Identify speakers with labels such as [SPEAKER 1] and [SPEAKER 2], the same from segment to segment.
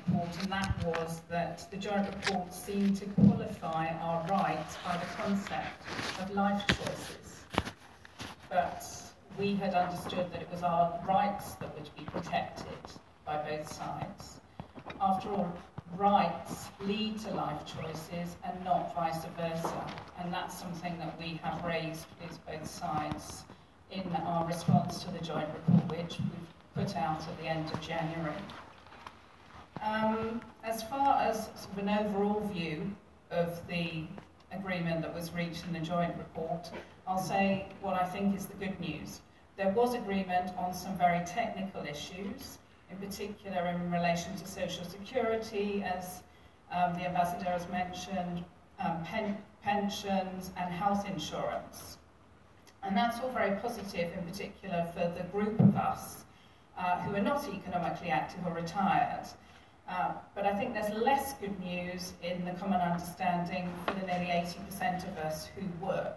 [SPEAKER 1] report, and that was that the joint report seemed to qualify our rights by the concept of life choices. But we had understood that it was our rights that would be protected by both sides. After all, rights lead to life choices and not vice versa, and that's something that we have raised with both sides in our response to the joint report, which we've put out at the end of January. As far as sort of an overall view of the agreement that was reached in the joint report, I'll say what I think is the good news. There was agreement on some very technical issues, in particular in relation to social security, as the Ambassador has mentioned, pensions and health insurance. And that's all very positive, in particular for the group of us who are not economically active or retired. But I think there's less good news in the common understanding for the nearly 80% of us who work.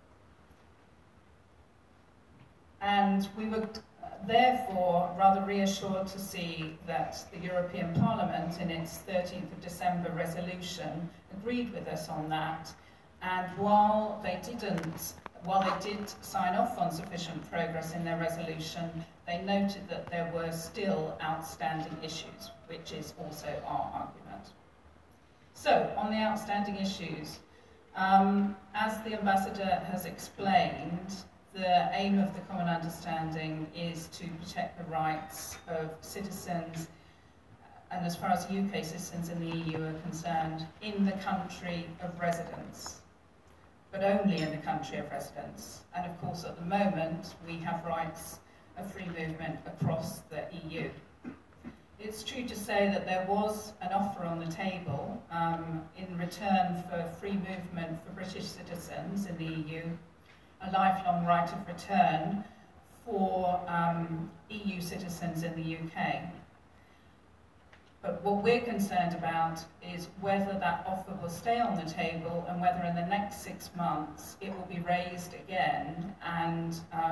[SPEAKER 1] And we were therefore rather reassured to see that the European Parliament, in its 13th of December resolution, agreed with us on that. And while they did sign off on sufficient progress in their resolution, they noted that there were still outstanding issues, which is also our argument. So, on the outstanding issues, as the Ambassador has explained, the aim of the common understanding is to protect the rights of citizens, and as far as UK citizens in the EU are concerned, in the country of residence, but only in the country of residence. And of course, at the moment, we have rights of free movement across the EU. It's true to say that there was an offer on the table in return for free movement for British citizens in the EU, a lifelong right of return for EU citizens in the UK. But what we're concerned about is whether that offer will stay on the table and whether in the next 6 months it will be raised again, and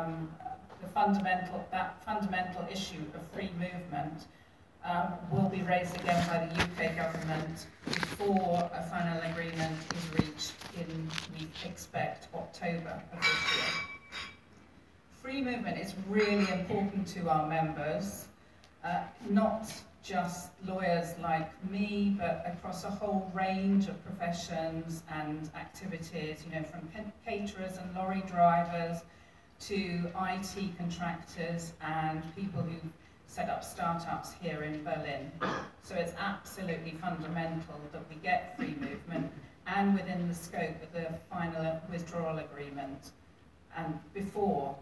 [SPEAKER 1] that fundamental issue of free movement will be raised again by the UK government before a final agreement is reached in, we expect, October of this year. Free movement is really important to our members, not just lawyers like me, but across a whole range of professions and activities, from caterers and lorry drivers to IT contractors and people who set up startups here in Berlin. So it's absolutely fundamental that we get free movement and within the scope of the final withdrawal agreement and before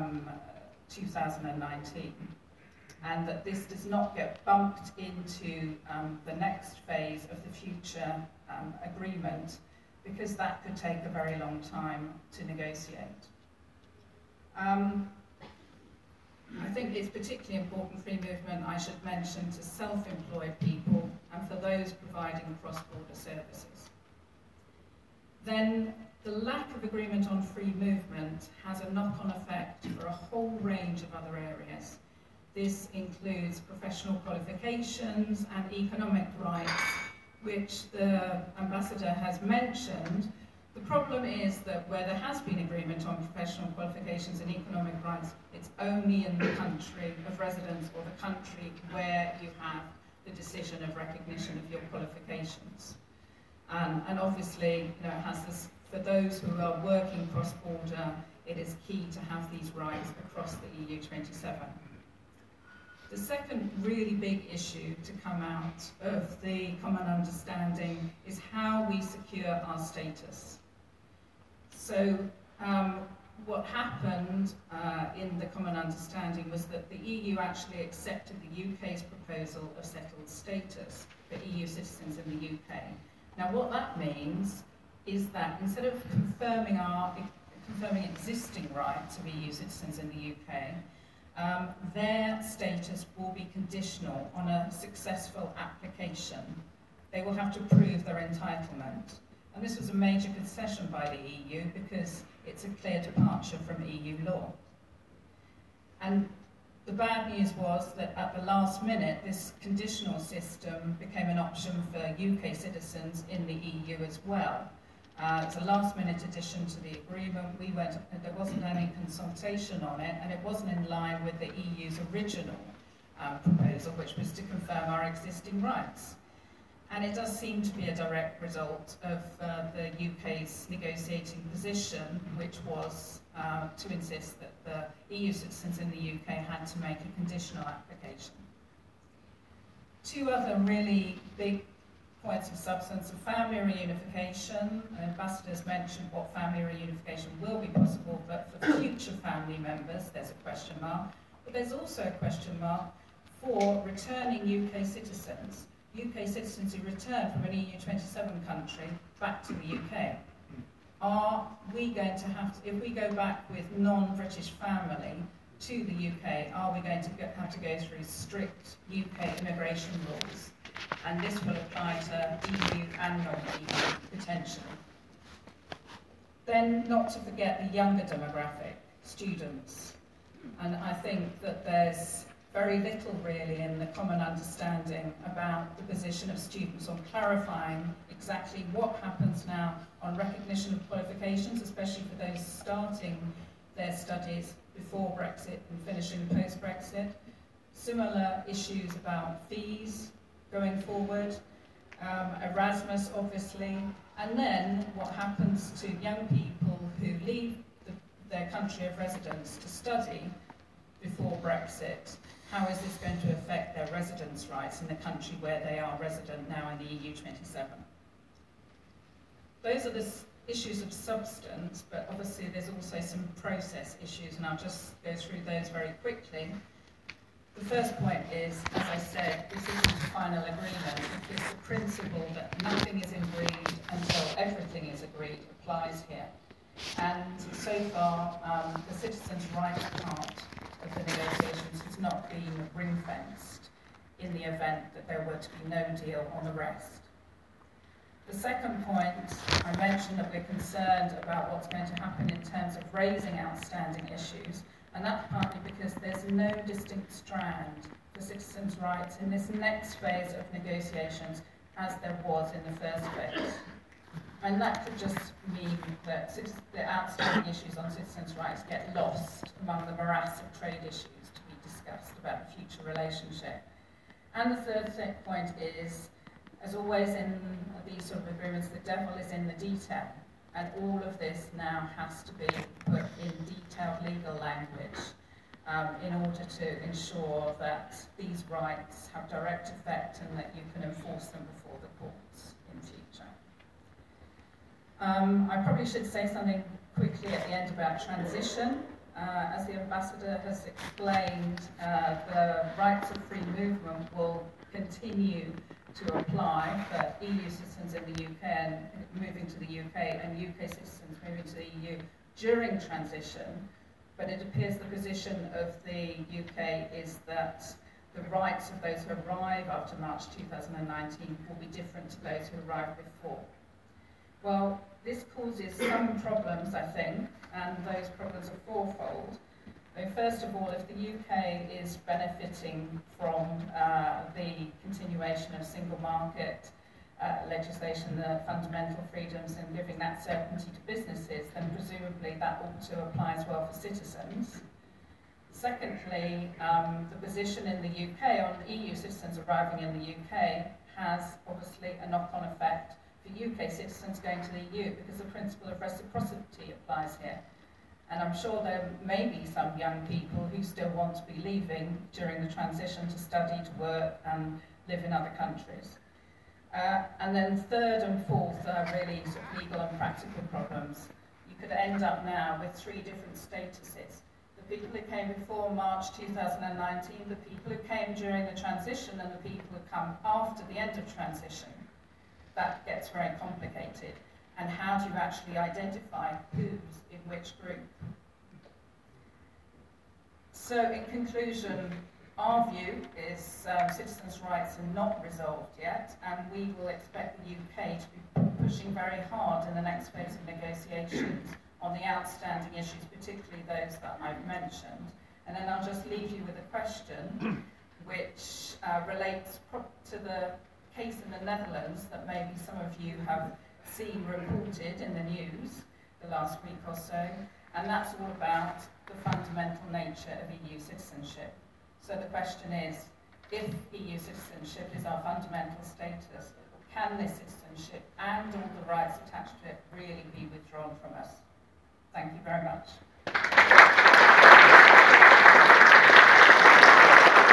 [SPEAKER 1] 2019. And that this does not get bumped into the next phase of the future agreement, because that could take a very long time to negotiate. I think it's particularly important, free movement, I should mention, to self-employed people and for those providing cross-border services. Then the lack of agreement on free movement has a knock-on effect for a whole range of other areas. This includes professional qualifications and economic rights, which the Ambassador has mentioned. The problem is that where there has been agreement on professional qualifications and economic rights, it's only in the country of residence or the country where you have the decision of recognition of your qualifications. And obviously, it has this, for those who are working cross-border, it is key to have these rights across the EU 27. The second really big issue to come out of the common understanding is how we secure our status. So what happened in the common understanding was that the EU actually accepted the UK's proposal of settled status for EU citizens in the UK. Now what that means is that instead of confirming existing rights of EU citizens in the UK, their status will be conditional on a successful application. They will have to prove their entitlement. And this was a major concession by the EU because it's a clear departure from EU law. And The bad news was that at the last minute, this conditional system became an option for UK citizens in the EU as well. It's a last-minute addition to the agreement. There wasn't any consultation on it, and it wasn't in line with the EU's original proposal, which was to confirm our existing rights. And it does seem to be a direct result of the UK's negotiating position, which was to insist that the EU citizens in the UK had to make a conditional application. Two other really big points of substance: of family reunification. Ambassadors mentioned what family reunification will be possible, but for future family members, there's a question mark. But there's also a question mark for returning UK citizens who return from an EU27 country back to the UK. Are we going to have to, if we go back with non-British family to the UK, are we going to have to go through strict UK immigration rules? And this will apply to EU and non-EU potentially. Then, not to forget the younger demographic, students. And I think that there's very little really in the common understanding about the position of students on clarifying exactly what happens now on recognition of qualifications, especially for those starting their studies before Brexit and finishing post-Brexit. Similar issues about fees going forward, Erasmus obviously, and then what happens to young people who leave their country of residence to study before Brexit. How is this going to affect their residence rights in the country where they are resident now in the EU27? Those are the issues of substance, but obviously there's also some process issues, and I'll just go through those very quickly. The first point is, as I said, this isn't a final agreement, because the principle that nothing is agreed until everything is agreed applies here. And so far, the citizens' rights part of the negotiations has not been ring-fenced in the event that there were to be no deal on the rest. The second point, I mentioned that we're concerned about what's going to happen in terms of raising outstanding issues, and that's partly because there's no distinct strand for citizens' rights in this next phase of negotiations as there was in the first phase. And that could just mean that the outstanding issues on citizens' rights get lost among the morass of trade issues to be discussed about the future relationship. And the third point is, as always in these sort of agreements, the devil is in the detail. And all of this now has to be put in detailed legal language in order to ensure that these rights have direct effect and that you can enforce them before the courts in future. I probably should say something quickly at the end about transition. As the Ambassador has explained, the rights of free movement will continue to apply for EU citizens in the UK and moving to the UK, and UK citizens moving to the EU during transition. But it appears the position of the UK is that the rights of those who arrive after March 2019 will be different to those who arrived before. Well, this causes some problems, I think, and those problems are fourfold. First of all, if the UK is benefiting from the continuation of single market legislation, the fundamental freedoms, and giving that certainty to businesses, then presumably that ought to apply as well for citizens. Secondly, the position in the UK on EU citizens arriving in the UK has obviously a knock-on effect for UK citizens going to the EU, because the principle of reciprocity applies here. And I'm sure there may be some young people who still want to be leaving during the transition to study, to work, and live in other countries. And then third and fourth are really sort of legal and practical problems. You could end up now with three different statuses. The people who came before March 2019, the people who came during the transition, and the people who come after the end of transition. That gets very complicated. And how do you actually identify who's in which group? So in conclusion, our view is citizens' rights are not resolved yet, and we will expect the UK to be pushing very hard in the next phase of negotiations on the outstanding issues, particularly those that I've mentioned. And then I'll just leave you with a question which relates to the case in the Netherlands that maybe some of you have seen reported in the news the last week or so, and that's all about the fundamental nature of EU citizenship. So the question is, if EU citizenship is our fundamental status, can this citizenship and all the rights attached to it really be withdrawn from us? Thank you very much.